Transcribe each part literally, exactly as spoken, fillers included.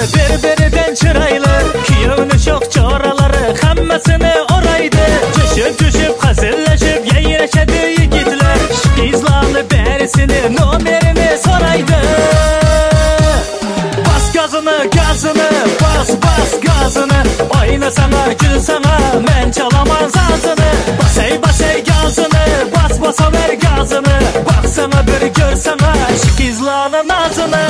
birbirinden çıraylı, kuyovni çok çoraları hammasini oraydı. Düşüp düşüp hazırlaşıp yayraşadı yigitler, qizlarni berisini nomerini soraydı. Bas gazını gazını, bas bas gazını, oyna sana gül sana, men çalaman sazını. Basay basay gazını, bas basa ver gazını, baksana bir görsene şu qizlarni nazını.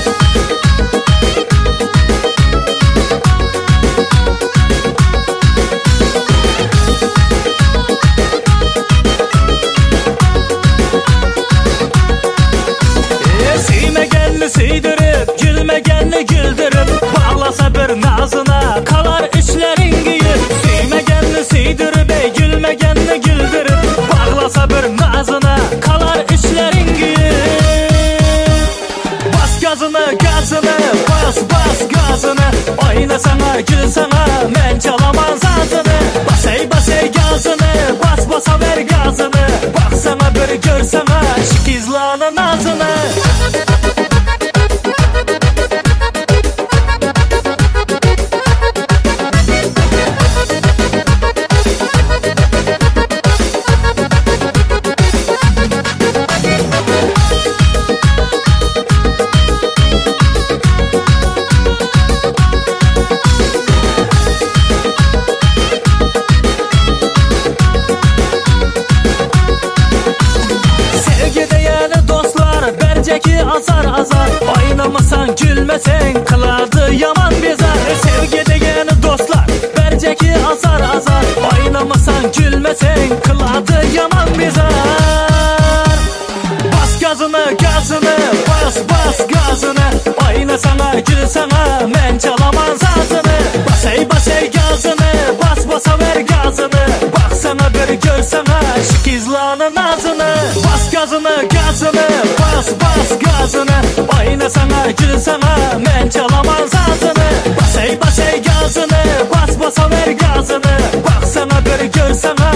Sıydırıp, gülmegenli güldürüp, bağlasa bir nazına kalar içlerin giyip. Sıymegenli sıydırıp, ey gülmegenli güldürüp, bağlasa bir nazına kalar içlerin giyip. Bas gazını gazını, bas bas gazını, oyna sana gül sana, men çalaman sazını. Basay basay gazını, bas basa ver gazını, baksana bir görsene şu qizlarni nazını. Berceki azar azar, oynamasan gülmesen kıladı yaman bezar. Sevgi degeni dostlar, berceki azar azar, oynamasan gülmesen kıladı yaman bezar. Bas gazını gazını, bas bas gazını, oyna sana gül sana, men çalaman sazını. Basay basay gazını, bas basa ver gazını, baksana bir görsene şu qizlarni nazını. Bas gazını gazını, bas bas gazını, oyna sana gül sana, men çalaman sazını. Basay basay gazını, bas basa ver gazını, baksana bir görsene